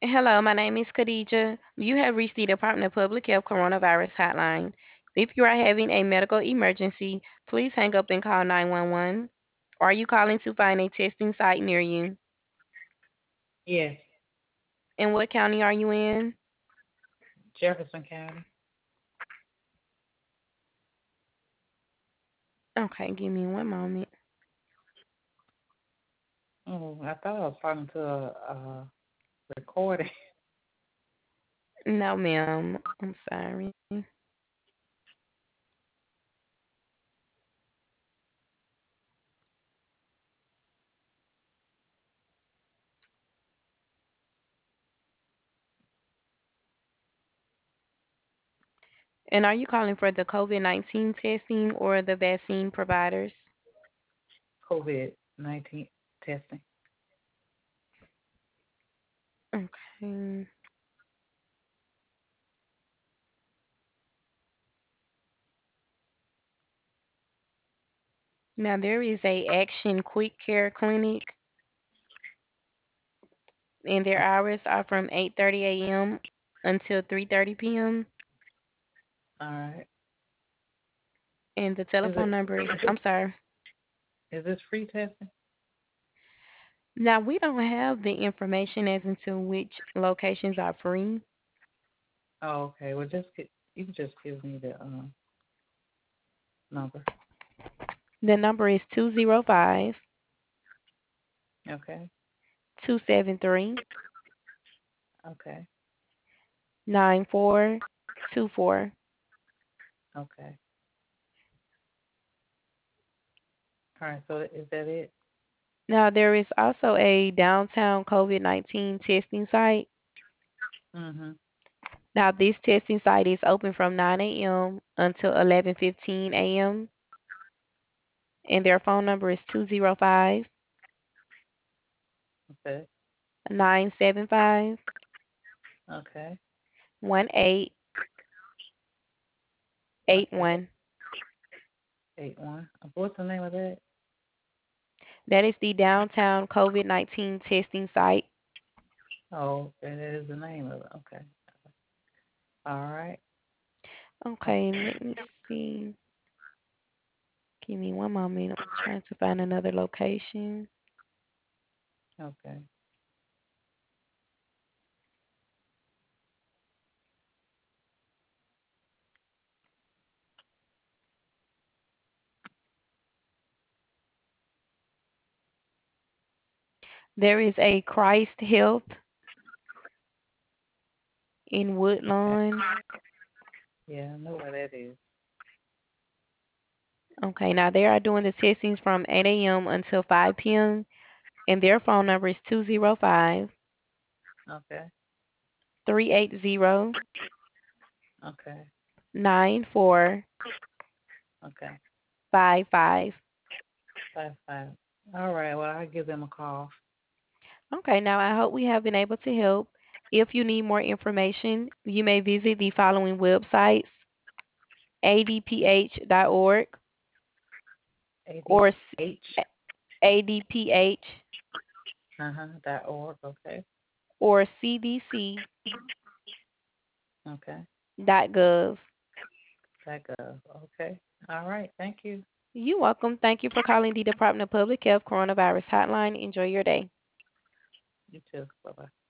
Hello, my name is Khadija. You have reached the Department of Public Health Coronavirus Hotline. If you are having a medical emergency, please hang up and call 911. Are you calling to find a testing site near you? Yes, And what county are you in? Jefferson County. Okay, give me one moment. Oh, I thought I was talking to a recording. No, ma'am. I'm sorry. And are you calling for the COVID-19 testing or the vaccine providers? COVID-19 testing. Okay. Now there is a Action Quick Care Clinic, and their Okay. hours are from 8:30 a.m. until 3:30 p.m. All right. And the Is telephone it number is, I'm sorry. is this free testing? Now we don't have the information as into which locations are free. Oh, okay. Well, you can just give me the number. The number is 205 Okay. 273 Okay. 9424. Okay. All right. So is that it? Now there is also a downtown COVID-19 testing site. Mhm. Now this testing site is open from 9 a.m. until 11:15 a.m. and their phone number is 205 Okay. 975 Okay. 1881. Okay. 81. What's the name of that? That is the downtown COVID-19 testing site. Oh, and that is the name of it. Okay. All right. Okay, let me see. Give me one moment. I'm trying to find another location. Okay. There is a Christ Health in Okay. Woodlawn. Yeah, I know where that is. Okay, now they are doing the testings from 8 a.m. until 5 p.m. and their phone number is 205 Okay. 380 Okay. 9455. Okay. 5-5. All right. Well, I'll give them a call. Okay, now I hope we have been able to help. If you need more information, you may visit the following websites: adph.org or ADH. adph .org. Okay. or cdc.gov. Okay. Okay. All right. Thank you. You're welcome. Thank you for calling the Department of Public Health Coronavirus Hotline. Enjoy your day. You too. Bye bye.